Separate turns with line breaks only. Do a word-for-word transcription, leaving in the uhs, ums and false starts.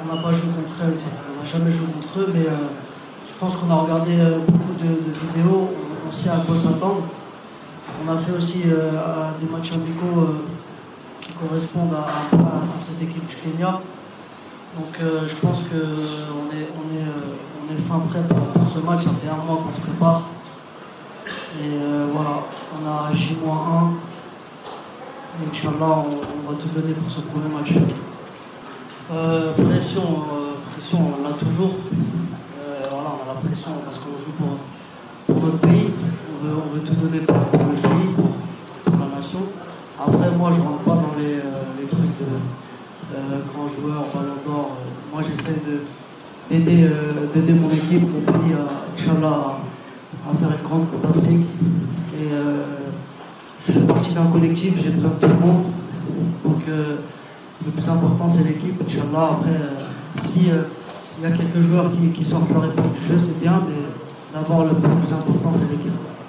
on n'a pas joué contre eux, on n'a jamais joué contre eux, mais euh, je pense qu'on a regardé euh, beaucoup de, de vidéos, on, on sait à quoi s'attendre. On a fait aussi euh, des matchs amicaux euh, qui correspondent à, à, à cette équipe du Kenya. Donc euh, je pense qu'on est, on est, euh, on est fin prêt pour, pour ce match, ça fait un mois qu'on se prépare. Et euh, voilà, on a J un. Et Inch'Allah, on, on va tout donner pour ce premier match. Euh, pression, euh, pression, on l'a toujours. Euh, voilà, on a la pression parce qu'on joue pour, pour notre pays. On veut, on veut tout donner pour, pour le pays, pour, pour la nation. Après, moi, je ne rentre pas dans les, euh, les trucs de euh, grands joueurs, ballon d'or. Euh, moi, j'essaie de, d'aider, euh, d'aider mon équipe, mon pays, à, Inch'Allah, à, à faire une grande Coupe d'Afrique. Et euh, je fais partie d'un collectif, j'ai besoin de tout le monde. Donc, euh, le plus important, c'est l'équipe, Inch'Allah. Après, euh, si il euh, y a quelques joueurs qui, qui sortent leur épingle du jeu, c'est bien, mais d'abord, le plus important, c'est l'équipe.